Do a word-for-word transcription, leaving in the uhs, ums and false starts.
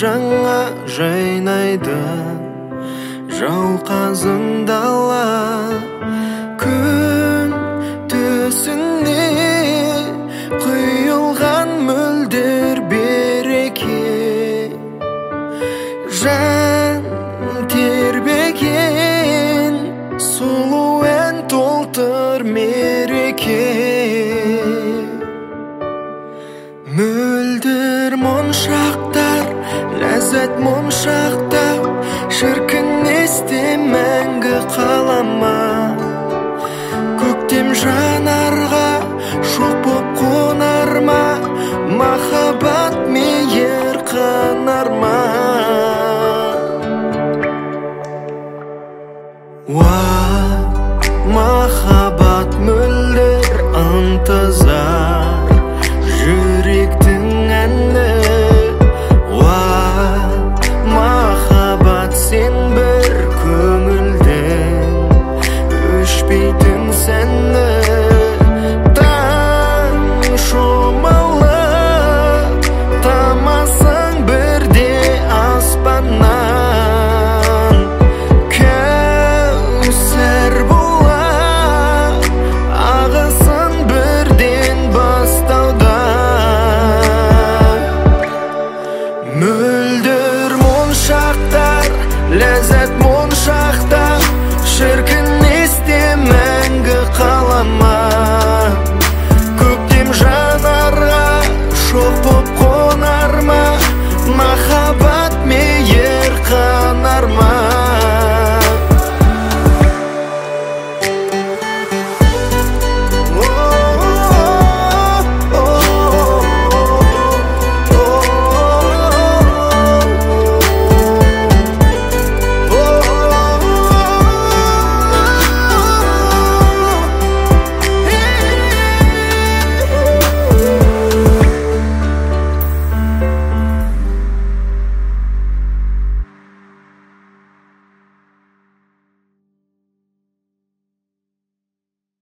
жаңа жайнайды жауқазын дала. Күн төсіне құйылған мөлдір береке, жан тербеген сұлу ән толтыр мереке. Мөлдір моншақтар, ләззат моншақтар, шіркін есте мәңгі қалама. Көктем жанарға шоқ боп қонар ма, махаббат мейір қанар ма?